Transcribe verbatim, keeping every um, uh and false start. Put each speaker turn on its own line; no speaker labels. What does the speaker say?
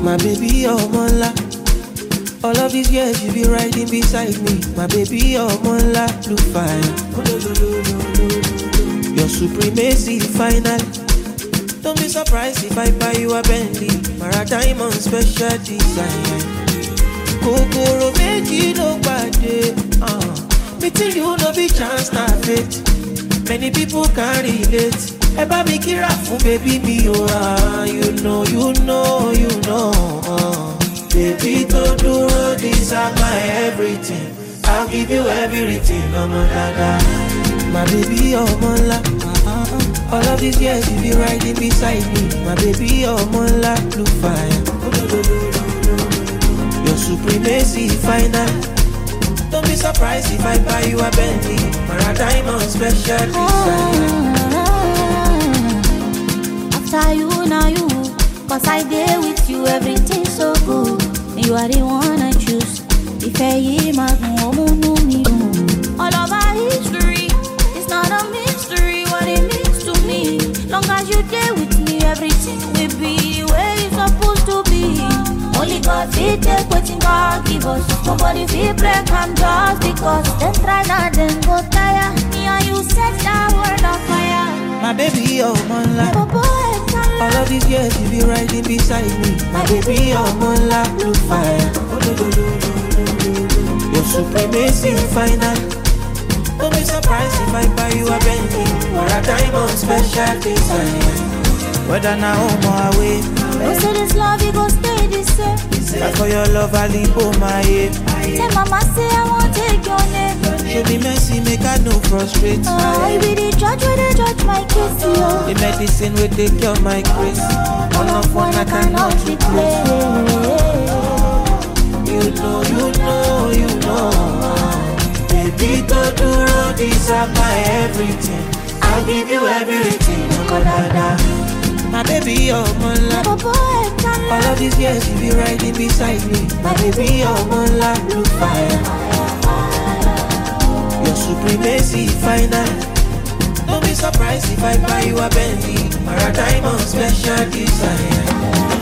My baby, oh Mola. All of these years you be riding beside me. My baby, oh Mola, blue fire. Your supremacy final. Don't be surprised if I buy you a Bentley or a diamond special design. Kokoro meji no bade. Uh, meeting you no be chance na fate. Many people can't relate. Eba mi kira fun baby mi oh ah. You know, you know, you know. Uh. Baby to do this are my everything. I'll give you everything, oh my dada. My baby, oh Mola. All of these years you be riding beside me. My baby, oh Mola, blue fire. Your supremacy final. Don't be surprised if I buy you a Bentley or a diamond special design.
After you, now you. Cause I dare with you, everything's so good. You are the one I choose. If I hear my all of our history, it's not a mystery what it means to me. Long as you there with me, everything will be where it's supposed to be. Only God fit take what God give us. Nobody feel break I'm just because. Then try not, then go tire. Me and you set that word on fire.
My baby, oh Mola. All of these years you be riding beside me. My baby, oh Mola, blue fire. Your supremacy final. Don't be surprised if I buy you a Bentley or a diamond special design. Whether now home or away.
Don't say this love, you gon' stay the same.
That's for your love, I leave for my head.
Tell mama say I won't take your name.
She be messy, make her no frustrate.
Oh, I be the judge where they judge my case, yo.
The medicine will take cure my grace. One of one I cannot replace. You know, you know, you know. Baby, don't do all this are my everything. I'll give you everything, oh dada. My baby, oh Mola. All of these years you be riding beside me. My baby, oh Mola, blue fire. Your supremacy final. Don't be surprised if I buy you a Bentley or a diamond special design.